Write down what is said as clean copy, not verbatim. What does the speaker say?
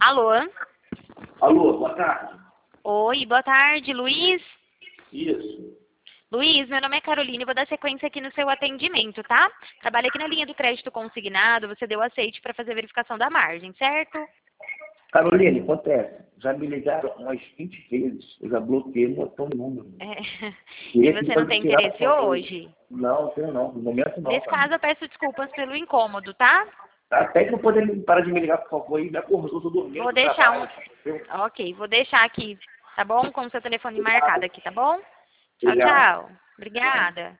Alô? Alô, boa tarde. Oi, boa tarde, Luiz. Isso. Luiz, meu nome é Carolina e vou dar sequência aqui no seu atendimento, tá? Trabalho aqui na linha do crédito consignado, você deu aceite para fazer a verificação da margem, certo? Carolina, acontece. Já me ligaram umas 20 vezes. Eu já bloqueei um montão de número. E você não tem interesse hoje? Não, tenho não. No momento não. Nesse caso, eu peço desculpas pelo incômodo, tá? Até que não poder parar de me ligar, por favor, e me acordou, tô dormindo. Vou deixar Ok, vou deixar aqui, tá bom? Com o seu telefone marcado aqui, tá bom? Tchau, Obrigado. tchau. Obrigada.